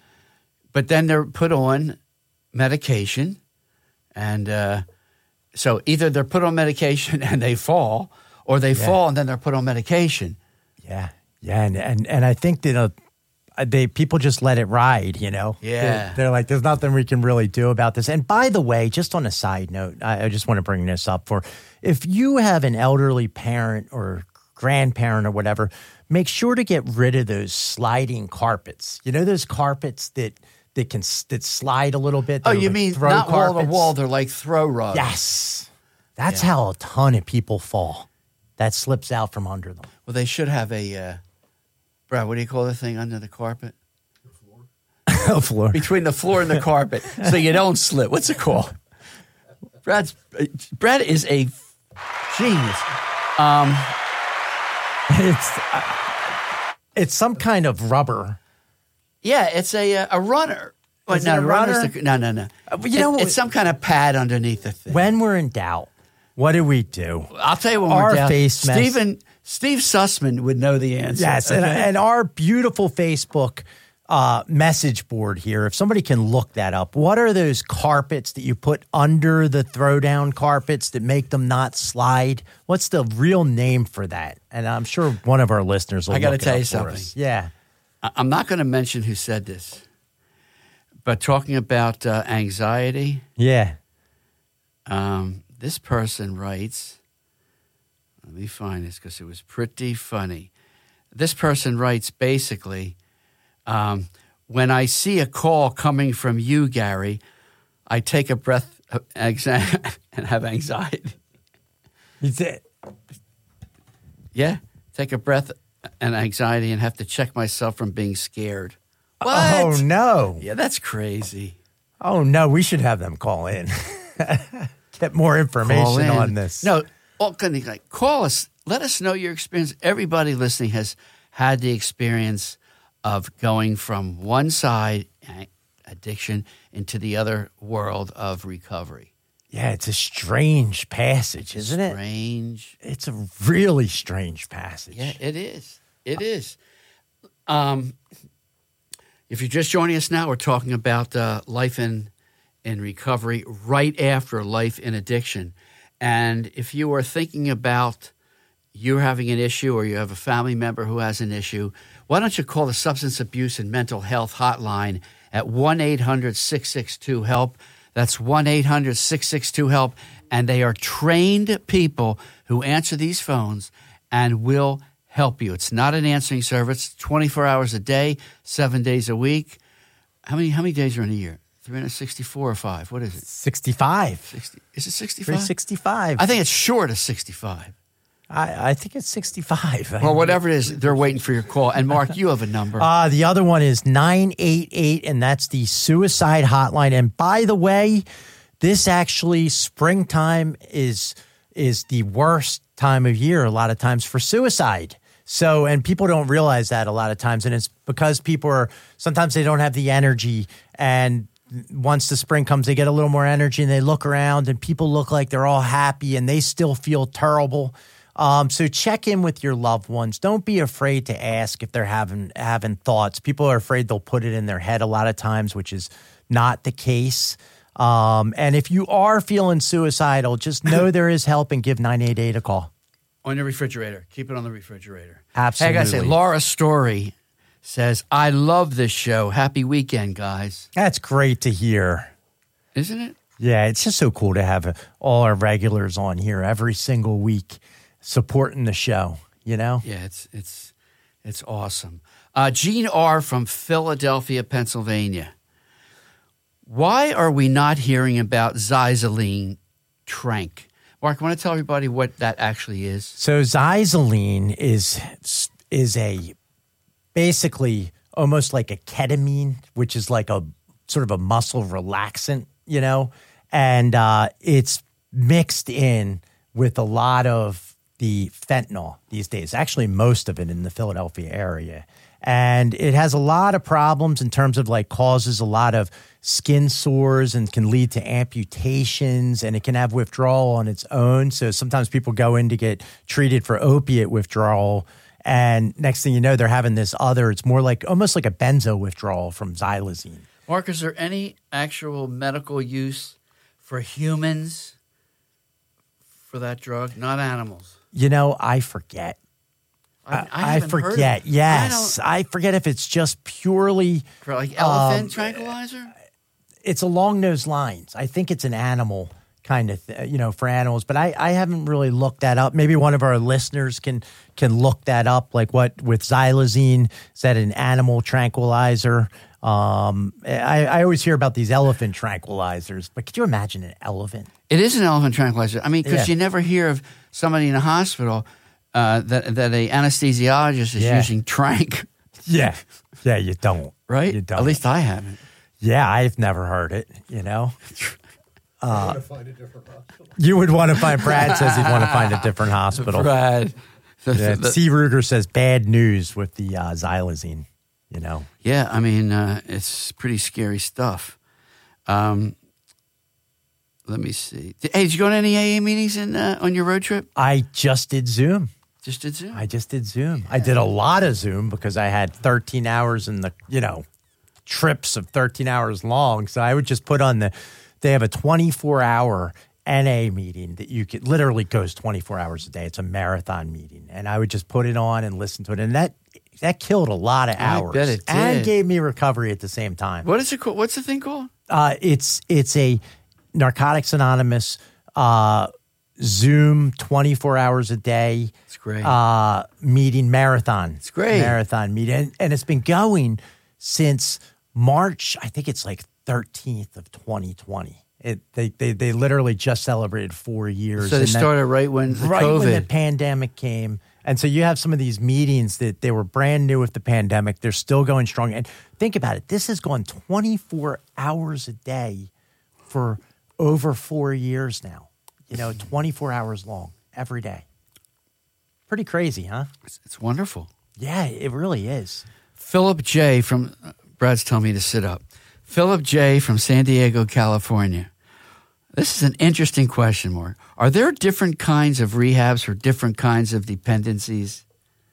But then they're put on medication. And uh, so either they're put on medication and they fall, or they yeah. fall and then they're put on medication. Yeah. Yeah. And and, and I think that uh, they people just let it ride, you know? Yeah. They're, they're like, there's nothing we can really do about this. And by the way, just on a side note, I, I just want to bring this up for if you have an elderly parent or grandparent or whatever, make sure to get rid of those sliding carpets. You know those carpets that that can that slide a little bit? Oh, you like mean not wall to wall? They're like throw rugs. Yes. That's yeah. how a ton of people fall. That slips out from under them. Well, they should have a, uh, Brad, what do you call the thing under the carpet? The floor. floor. Between the floor and the carpet so you don't slip. What's it called? Brad's, Brad is a genius. Um... It's uh, it's some kind of rubber. Yeah, it's a a runner. Well, Is no, it a runner? The, no, no, no. Uh, you know, it, it's some kind of pad underneath the thing. When we're in doubt, what do we do? I'll tell you when our we're down. face mess. Stephen Steve Sussman would know the answer. Yes, and, and our beautiful Facebook uh, message board here. If somebody can look that up, what are those carpets that you put under the throwdown carpets that make them not slide? What's the real name for that? And I'm sure one of our listeners will. I got to look tell it you up for something. us. Yeah, I'm not going to mention who said this, but talking about uh, anxiety. Yeah. Um, this person writes. Let me find this because it was pretty funny. This person writes basically. Um, when I see a call coming from you, Gary, I take a breath and have anxiety. Is it? Yeah, take a breath and anxiety and have to check myself from being scared. What? Oh, no. Yeah, that's crazy. Oh, no, we should have them call in. Get more information on this. No, all kind of like call us. Let us know your experience. Everybody listening has had the experience of going from one side, addiction, into the other world of recovery. Yeah, it's a strange passage, isn't it? Strange. It's a really strange passage. Yeah, it is. It is. Um, if you're just joining us now, we're talking about uh, life in in recovery right after life in addiction. And if you are thinking about you're having an issue or you have a family member who has an issue, why don't you call the Substance Abuse and Mental Health Hotline at one eight hundred six six two HELP. That's one eight hundred six six two HELP. And they are trained people who answer these phones and will help you. It's not an answering service, twenty-four hours a day, seven days a week. How many, how many days are in a year? three hundred sixty-four or five? What is it? sixty-five. sixty, is it sixty-five? three sixty-five. I think it's short of sixty-five. I, I think it's sixty-five. Well, whatever it is, they're waiting for your call. And Mark, you have a number. Uh, the other one is nine eight eight, and that's the suicide hotline. And by the way, this actually, springtime is is the worst time of year a lot of times for suicide. So, and people don't realize that a lot of times. And it's because people are, sometimes they don't have the energy, and once the spring comes, they get a little more energy and they look around and people look like they're all happy and they still feel terrible. Um, so check in with your loved ones. Don't be afraid to ask if they're having having thoughts. People are afraid they'll put it in their head a lot of times, which is not the case. Um, and if you are feeling suicidal, just know there is help and give nine eight eight a call. On the refrigerator. Keep it on the refrigerator. Absolutely. Hey, I got to say, Laura Story says, I love this show. Happy weekend, guys. That's great to hear. Isn't it? Yeah, it's just so cool to have uh, all our regulars on here every single week supporting the show, you know? Yeah, it's it's it's awesome. Uh, Gene R. from Philadelphia, Pennsylvania. Why are we not hearing about Xyzalline Trank? Mark, I want to tell everybody what that actually is. So Xyzalline is is a basically almost like a ketamine, which is like a sort of a muscle relaxant, you know, and uh, it's mixed in with a lot of the fentanyl these days, actually most of it in the Philadelphia area. And it has a lot of problems in terms of like causes a lot of skin sores and can lead to amputations, and it can have withdrawal on its own. So sometimes people go in to get treated for opiate withdrawal, and next thing you know, they're having this other, it's more like almost like a benzo withdrawal from xylazine. Mark, is there any actual medical use for humans for that drug, not animals? You know, I forget. I, I, I forget. Heard of, yes. I, I forget if it's just purely for like elephant um, tranquilizer. It's along those lines. I think it's an animal kind of, th- you know, for animals, but I, I haven't really looked that up. Maybe one of our listeners can can look that up. Like what with xylazine, is that an animal tranquilizer? Um, I, I always hear about these elephant tranquilizers, but could you imagine an elephant? It is an elephant tranquilizer. I mean, because Yeah. you never hear of somebody in a hospital uh, that that a anesthesiologist is Yeah. using trank, Yeah. Yeah, you don't. right? You don't. At least I haven't. Yeah, I've never heard it, you know? Uh, you would want to find, Brad says he'd want to find a different hospital. Brad. Yeah, C. Ruger says bad news with the uh, xylazine, you know? Yeah, I mean, uh, it's pretty scary stuff. Um, let me see. Hey, did you go to any A A meetings in, uh, on your road trip? I just did Zoom. Just did Zoom? I just did Zoom. I did a lot of Zoom because I had thirteen hours in the, you know, trips of thirteen hours long. So I would just put on the, they have a twenty-four hour N A meeting that you could, literally goes twenty-four hours a day. It's a marathon meeting. And I would just put it on and listen to it. And that, that killed a lot of I hours. bet it did. And gave me recovery at the same time. What is it called? What's the thing called? Uh, it's, it's a Narcotics Anonymous, uh, Zoom twenty-four hours a day. It's great. Uh, meeting marathon. It's great. Marathon meeting. And, and it's been going since March, I think it's like thirteenth of twenty twenty. It, they, they, they literally just celebrated four years. So they And that- started right when the right COVID. when the pandemic came. And so you have some of these meetings that they were brand new with the pandemic. They're still going strong. And think about it. This has gone twenty-four hours a day for over four years now. You know, twenty-four hours long every day. Pretty crazy, huh? It's, it's wonderful. Yeah, it really is. Philip J. from, uh, Brad's telling me to sit up. Philip J. from San Diego, California. This is an interesting question, Mark. Are there different kinds of rehabs for different kinds of dependencies?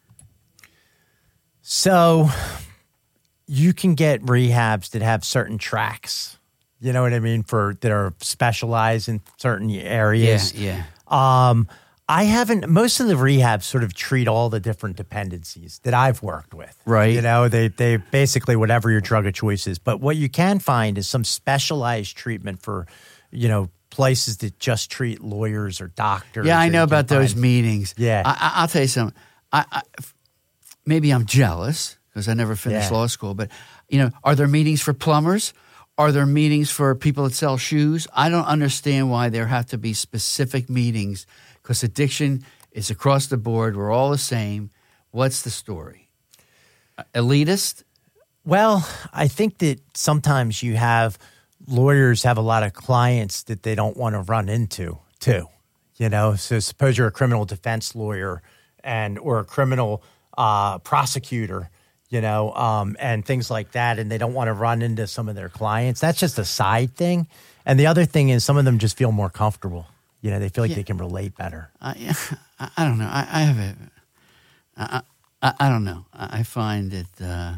So you can get rehabs that have certain tracks, you know what I mean, for that are specialized in certain areas. Yeah, yeah. Um, I haven't, most of the rehabs sort of treat all the different dependencies that I've worked with. Right. You know, they, they basically whatever your drug of choice is. But what you can find is some specialized treatment for, you know, places that just treat lawyers or doctors. Yeah, I know about find. those meetings. Yeah. I, I, I'll tell you something. I, I, maybe I'm jealous because I never finished Yeah. law school, but, you know, are there meetings for plumbers? Are there meetings for people that sell shoes? I don't understand why there have to be specific meetings because addiction is across the board. We're all the same. What's the story? Elitist? Well, I think that sometimes you have lawyers have a lot of clients that they don't want to run into too, you know? So suppose you're a criminal defense lawyer and or a criminal uh, prosecutor, you know, um, and things like that, and they don't want to run into some of their clients. That's just a side thing. And the other thing is some of them just feel more comfortable. You know, they feel like Yeah. they can relate better. I, I, I don't know. I, I have a, I, I, I don't know. I find it, uh,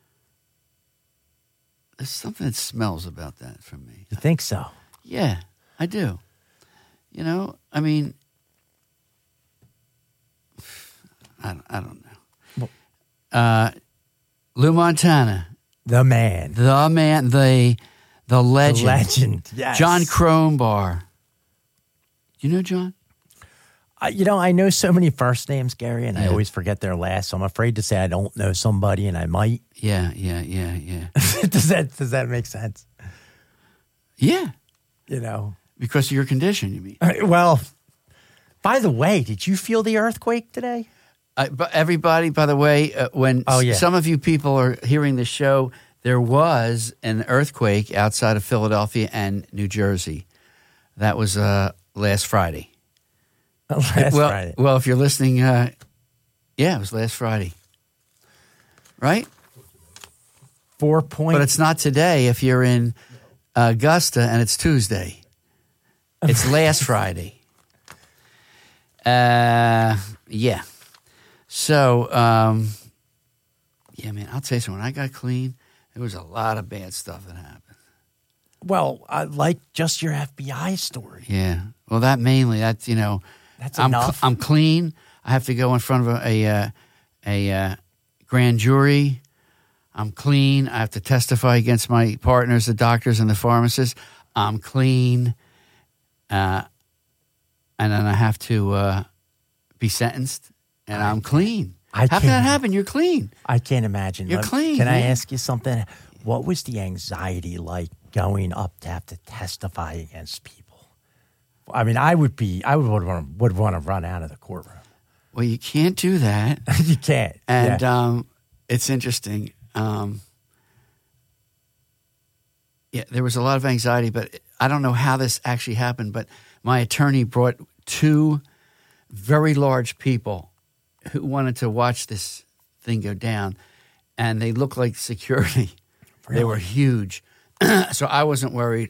there's something that smells about that for me. You think so? Yeah, I do. You know, I mean, I don't, I don't know. Uh, Lou Montana, The man. the man, the the legend, The legend, yes. John Crombar. You know John? Uh, you know, I know so many first names, Gary, and I Yeah. always forget their last. So I'm afraid to say I don't know somebody, and I might. Yeah, yeah, yeah, yeah, does that does that make sense? yeah. You know. Because of your condition, you mean? Uh, Well, by the way, did you feel the earthquake today? Uh, but everybody, by the way, uh, when Oh, s- yeah. some of you people are hearing the show, there was an earthquake outside of Philadelphia and New Jersey. That was uh, last Friday. Last well, Friday. well, if you're listening, uh, yeah, it was last Friday, right? Four point. But it's not today. If you're in Augusta and it's Tuesday, it's last Friday. Uh, yeah. So, um, yeah, man, I'll tell you something. When I got clean, there was a lot of bad stuff that happened. well, I like just your F B I story. Yeah. Well, that mainly, that's, you know, That's I'm, enough. I'm clean. I have to go in front of a, a, uh, a uh, grand jury. I'm clean. I have to testify against my partners, the doctors and the pharmacists. I'm clean. Uh, and then I have to uh, be sentenced, and I'm clean. I How can that can't- happen? You're clean. I can't imagine. You're Let- clean, Can I man. ask you something? What was the anxiety like going up to have to testify against people? I mean, I would be. I would want to, would want to run out of the courtroom. Well, you can't do that. You can't. And Yeah. um, it's interesting. Um, yeah, there was a lot of anxiety, but I don't know how this actually happened. But my attorney brought two very large people who wanted to watch this thing go down, and they looked like security. They were huge, so I wasn't worried.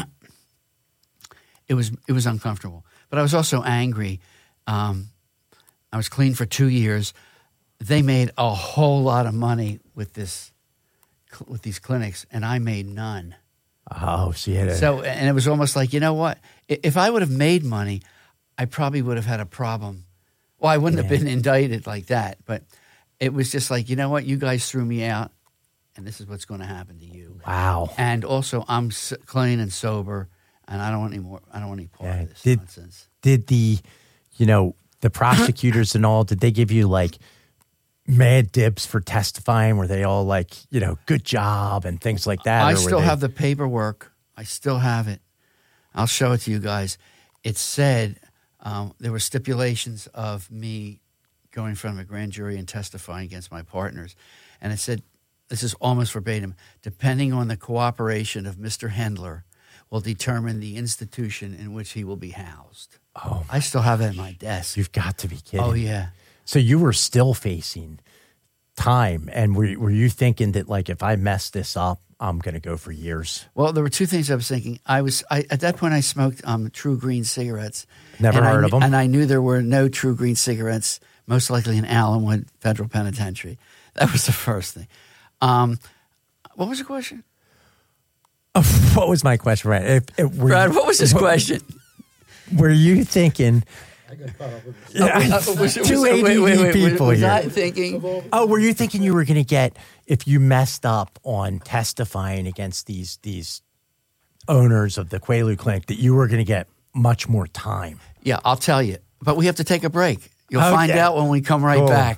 It was it was uncomfortable, but I was also angry. Um, I was clean for two years. They made a whole lot of money with this, with these clinics, and I made none. Oh, so you had a, So, and it was almost like, you know what? I- If I would have made money, I probably would have had a problem. Well, I wouldn't have Yeah. been indicted like that, but it was just like, you know what? You guys threw me out, and this is what's going to happen to you. wow. And also, I'm s- clean and sober, and I don't want any more. I don't want any part Yeah. of this Did- nonsense. Did the, you know, the prosecutors and all? Did they give you like mad dibs for testifying? Were they all like, you know, good job and things like that? I or were still they- have the paperwork. I still have it. I'll show it to you guys. It said um, there were stipulations of me going in front of a grand jury and testifying against my partners. And it said, this is almost verbatim, depending on the cooperation of Mister Hendler will determine the institution in which he will be housed. Oh, I still have it at my desk. You've got to be kidding. Oh, yeah. So you were still facing time. And were, were you thinking that, like, if I mess this up, I'm going to go for years? Well, there were two things I was thinking. I was I, at that point I smoked um, True Green cigarettes. Never and heard I, of them. And I knew there were no True Green cigarettes, most likely in Allenwood Federal Penitentiary. That was the first thing. Um, what was the question? Oh, what was my question, right? If, if, were, Brad, what was his question? Were you thinking... Yeah, uh, was, two was, A D D wait, wait, wait, people was here. I thinking? Oh, were you thinking you were going to get, if you messed up on testifying against these these owners of the Quaalude Clinic, that you were going to get much more time? Yeah, I'll tell you. But we have to take a break. You'll Okay. find out when we come right Cool. back.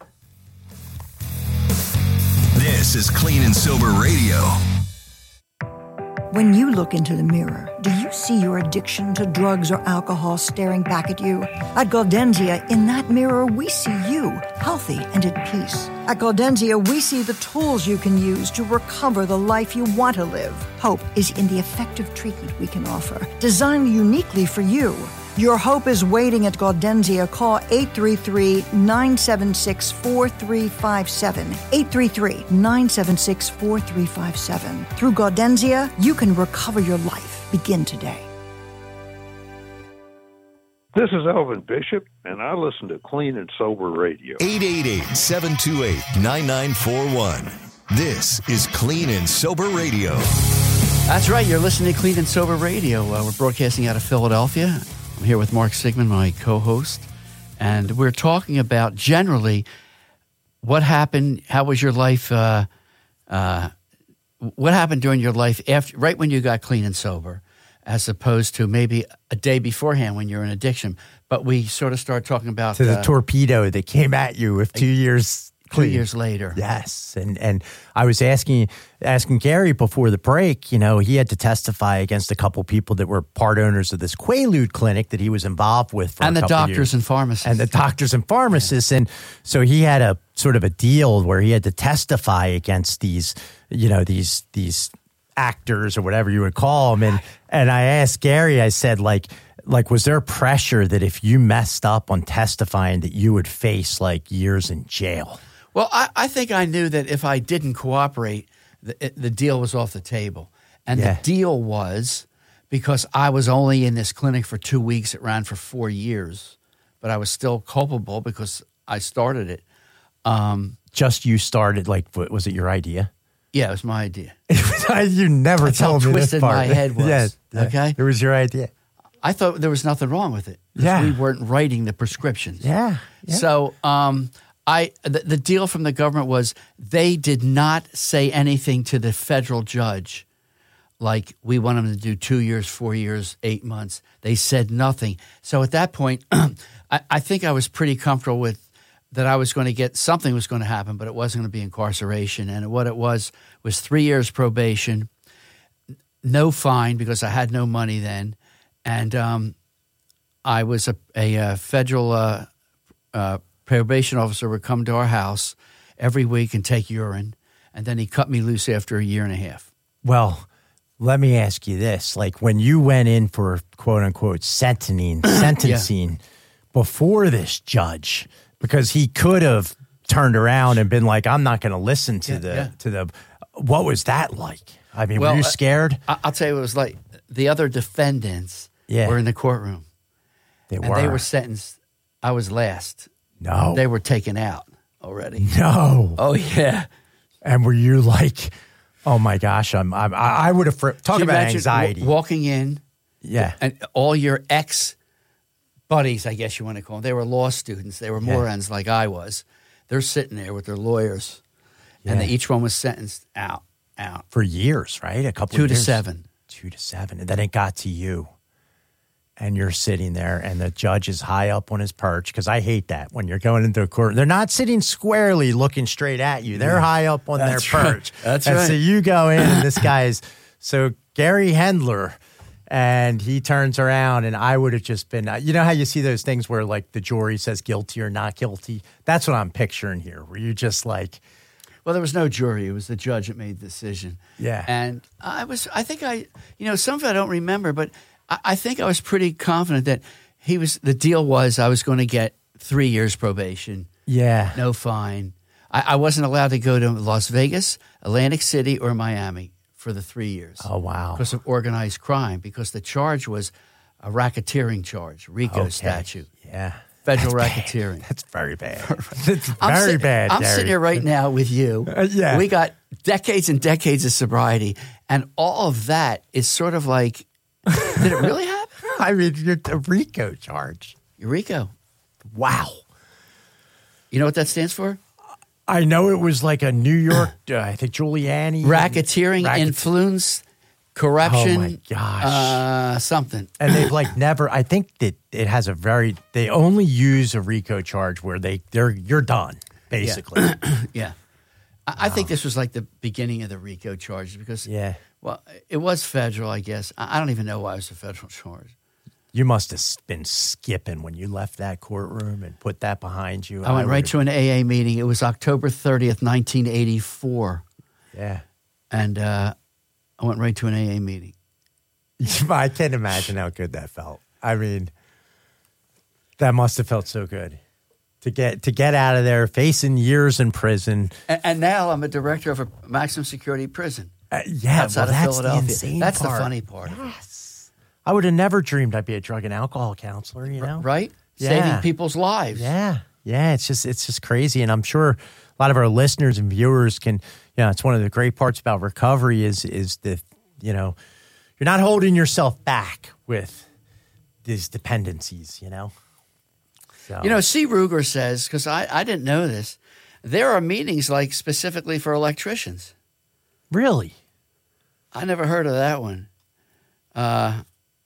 This is Clean and Sober Radio. When you look into the mirror, do you see your addiction to drugs or alcohol staring back at you? At Gaudenzia, in that mirror, we see you, healthy and at peace. At Gaudenzia, we see the tools you can use to recover the life you want to live. Hope is in the effective treatment we can offer, designed uniquely for you. Your hope is waiting at Gaudenzia. Call eight three three, nine seven six, four three five seven. eight three three, nine seven six, four three five seven. Through Gaudenzia, you can recover your life. Begin today. This is Elvin Bishop, and I listen to Clean and Sober Radio. eight eight eight, seven two eight, nine nine four one. This is Clean and Sober Radio. That's right. You're listening to Clean and Sober Radio. Uh, we're broadcasting out of Philadelphia. I'm here with Mark Sigmund, my co-host, and we're talking about generally what happened. How was your life? Uh, uh, what happened during your life after, right when you got clean and sober, as opposed to maybe a day beforehand when you're in addiction. But we sort of started talking about To the uh, torpedo that came at you with two years two clean. years later. Yes, and and I was asking asking Gary before the break. You know, he had to testify against a couple people that were part owners of this Quaalude clinic that he was involved with, for And a the couple doctors years. and pharmacists. and the doctors and pharmacists, and so he had a sort of a deal where he had to testify against these, you know, these these actors or whatever you would call them. And and I asked Gary, I said, like. Like, was there pressure that if you messed up on testifying that you would face like years in jail? Well, I, I think I knew that if I didn't cooperate, the, the deal was off the table. And Yeah. the deal was, because I was only in this clinic for two weeks, it ran for four years, but I was still culpable because I started it. Um, Just you started, like, what, was it your idea? yeah, it was my idea. You never That's how told me this twisted part. my head was, Yeah, yeah. okay? It was your idea. I thought there was nothing wrong with it. 'Cause Yeah. we weren't writing the prescriptions. Yeah. yeah. So um, I the, the deal from the government was they did not say anything to the federal judge like we want them to do two years, four years, eight months. They said nothing. So at that point, I, I think I was pretty comfortable with that I was going to get something was going to happen, but it wasn't going to be incarceration. And what it was was three years probation, no fine because I had no money then. And um, I was a, a, a federal uh, uh, probation officer would come to our house every week and take urine, and then he cut me loose after a year and a half. Well, let me ask you this. Like, when you went in for quote-unquote sentencing, sentencing before this judge, because he could have turned around and been like, I'm not going to listen to Yeah, the yeah. to the – what was that like? I mean, Well, were you uh, scared? I, I'll tell you what it was like. The other defendants Yeah. were in the courtroom, They and were. they were sentenced. I was last. No. They were taken out already. No. Oh, yeah. And were you like, oh my gosh, I'm, I'm I would have, fr- talk Can you about imagine anxiety. w- walking in, yeah. and all your ex buddies, I guess you want to call them, they were law students. They were Yeah. morons like I was. They're sitting there with their lawyers, and Yeah. they, each one was sentenced out, out. For years, right? A couple Two of to years. seven. Two to seven. And then it got to you. And you're sitting there, and the judge is high up on his perch, because I hate that when you're going into a court. They're not sitting squarely looking straight at you. They're high up on That's their right. perch. That's and right. so you go in, and this guy is, so Gary Hendler, and he turns around, and I would have just been, you know how you see those things where like the jury says guilty or not guilty? That's what I'm picturing here, where you just like, Well, there was no jury. It was the judge that made the decision. Yeah. And I was, I think I, you know, some of it I don't remember, but I, I think I was pretty confident that he was, the deal was I was going to get three years probation, yeah. no fine. I, I wasn't allowed to go to Las Vegas, Atlantic City, or Miami for the three years. Oh, wow. Because of organized crime, because the charge was a racketeering charge, RICO Okay. statute. Yeah. Federal That's racketeering. Bad. That's very bad. That's I'm very sit- bad, I'm Gary. sitting here right now with you. Uh, yeah. We got decades and decades of sobriety, and all of that is sort of like, did it really happen? I mean, you're a RICO charge. RICO. Wow. You know what that stands for? I know it was like a New York, uh, I think Giuliani. Racketeering, Racket- influence, corruption. Oh, my gosh. Uh, something. And they've like never, I think that it has a very, they only use a RICO charge where they, they're, you're done, basically. Yeah. yeah. I, I think this was like the beginning of the RICO charges because, Yeah. well, it was federal, I guess. I, I don't even know why it was a federal charge. You must have been skipping when you left that courtroom and put that behind you. I went right to an A A meeting. It was October thirtieth, nineteen eighty-four. Yeah. And uh, I went right to an A A meeting. I can't imagine how good that felt. I mean, that must have felt so good to get to get out of there, facing years in prison. And, and now I'm a director of a maximum security prison Uh, yeah, outside well, of that's Philadelphia. the insane That's part. the funny part. Yes. I would have never dreamed I'd be a drug and alcohol counselor, you know? Right? Yeah. Saving people's lives. Yeah. Yeah, it's just it's just crazy. And I'm sure a lot of our listeners and viewers can, you know, it's one of the great parts about recovery is is the, you know, you're not holding yourself back with these dependencies, you know? So. You know, C. Ruger says, because I, I didn't know this, there are meetings like specifically for electricians. Really? I never heard of that one. Uh,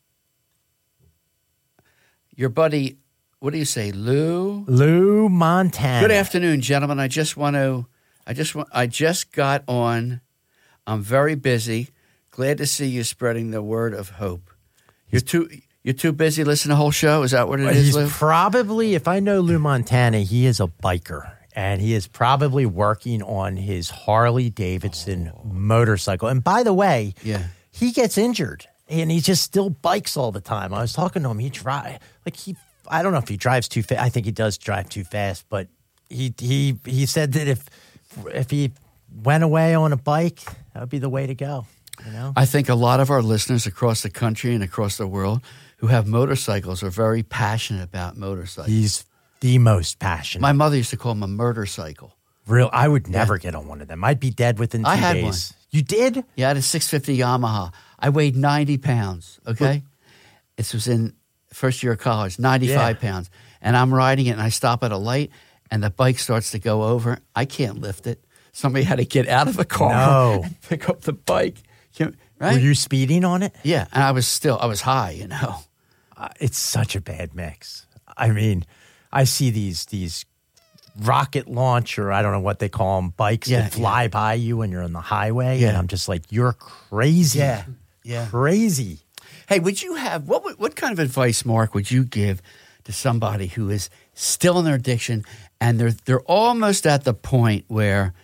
your buddy, what do you say, Lou? Lou Montana. Good afternoon, gentlemen. I just want to, I just want, I just got on. I'm very busy. Glad to see you spreading the word of hope. You're too, you're too busy listening to the whole show. Is that what it is, He's Lou? probably, if I know Lou Montana, he is a biker. And he is probably working on his Harley Davidson oh. motorcycle. And by the way, yeah. he gets injured. And he just still bikes all the time. I was talking to him. He drive like he. I don't know if he drives too fast. I think he does drive too fast. But he he he said that if if he went away on a bike, that would be the way to go. You know. I think a lot of our listeners across the country and across the world who have motorcycles are very passionate about motorcycles. He's the most passionate. My mother used to call him a murder cycle. Real. I would never yeah. get on one of them. I'd be dead within two I had days. one. You did? Yeah, I had a six fifty Yamaha. I weighed ninety pounds, okay? This was in first year of college, ninety-five Yeah. pounds. And I'm riding it, and I stop at a light, and the bike starts to go over. I can't lift it. Somebody had to get out of the car No. and pick up the bike. Right? Were you speeding on it? Yeah, and I was still, I was high, you know. Uh, it's such a bad mix. I mean, I see these these rocket launch, or I don't know what they call them, bikes Yeah, that fly yeah. by you when you're on the highway. Yeah. And I'm just like, you're crazy. Yeah, yeah. Crazy. Hey, would you have, what would- what kind of advice, Mark, would you give to somebody who is still in their addiction and they're they're almost at the point where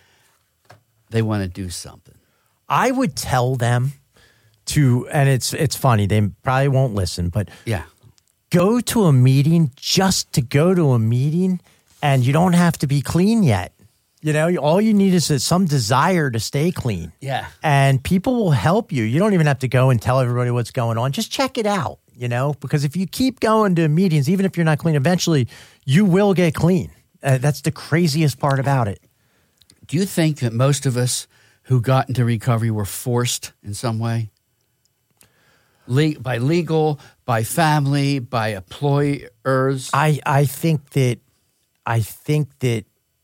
they want to do something? I would tell them to, and it's it's funny, they probably won't listen, but Yeah. go to a meeting just to go to a meeting, and you don't have to be clean yet. You know, all you need is some desire to stay clean. Yeah. And people will help you. You don't even have to go and tell everybody what's going on. Just check it out, you know, because if you keep going to meetings, even if you're not clean, eventually you will get clean. Uh, that's the craziest part about it. Do you think that most of us who got into recovery were forced in some way? Le- by legal, by family, by employers? I, I think that, I think that,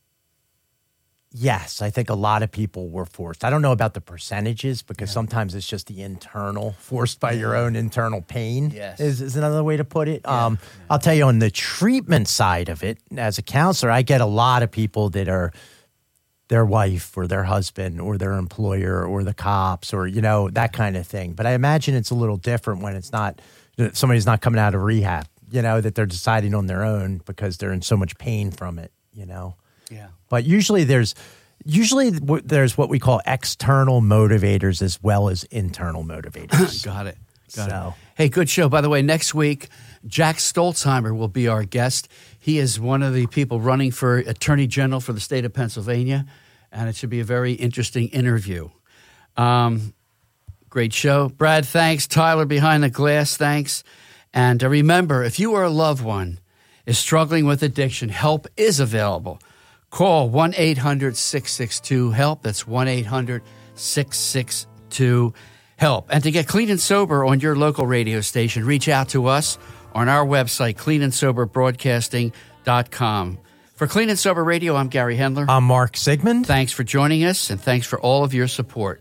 yes, I think a lot of people were forced. I don't know about the percentages because yeah. sometimes it's just the internal, forced by yeah. your own internal pain yes. is, is another way to put it. Yeah. Um, yeah. I'll tell you, on the treatment side of it, as a counselor, I get a lot of people that are their wife or their husband or their employer or the cops or, you know, that kind of thing. But I imagine it's a little different when it's not, somebody's not coming out of rehab, you know, that they're deciding on their own because they're in so much pain from it, you know. Yeah. But usually there's usually there's what we call external motivators as well as internal motivators. Got it. Got so. it. Hey, good show. By the way, next week, Jack Stolzheimer will be our guest. He is one of the people running for Attorney General for the state of Pennsylvania, and it should be a very interesting interview. Um, great show. Brad, thanks. Tyler behind the glass, thanks. And uh, remember, if you or a loved one is struggling with addiction, help is available. Call one eight hundred six six two HELP. That's one eight hundred six six two HELP. And to get Clean and Sober on your local radio station, reach out to us on our website, clean and sober broadcasting dot com. For Clean and Sober Radio, I'm Gary Hendler. I'm Mark Sigmund. Thanks for joining us, and thanks for all of your support.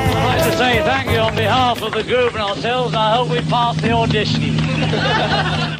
Say thank you on behalf of the group and ourselves. I hope we pass the audition.